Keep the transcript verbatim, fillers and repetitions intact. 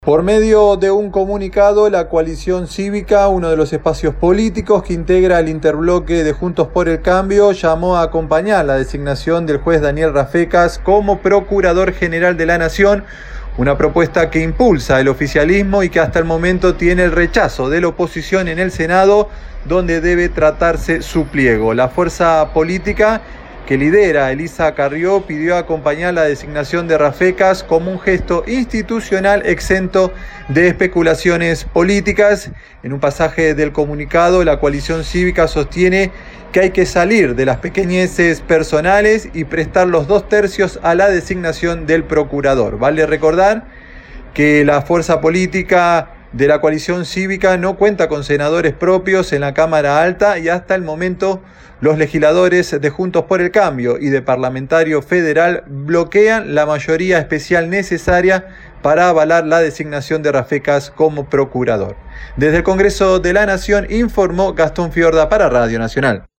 Por medio de un comunicado, la Coalición Cívica, uno de los espacios políticos que integra el interbloque de Juntos por el Cambio, llamó a acompañar la designación del juez Daniel Rafecas como Procurador General de la Nación, una propuesta que impulsa el oficialismo y que hasta el momento tiene el rechazo de la oposición en el Senado, donde debe tratarse su pliego. La fuerza política que lidera Elisa Carrió pidió acompañar la designación de Rafecas como un gesto institucional exento de especulaciones políticas. En un pasaje del comunicado, la Coalición Cívica sostiene que hay que salir de las pequeñeces personales y prestar los dos tercios a la designación del procurador. Vale recordar que la fuerza política de la Coalición Cívica no cuenta con senadores propios en la Cámara Alta y hasta el momento los legisladores de Juntos por el Cambio y de Parlamentario Federal bloquean la mayoría especial necesaria para avalar la designación de Rafecas como procurador. Desde el Congreso de la Nación informó Gastón Fiorda para Radio Nacional.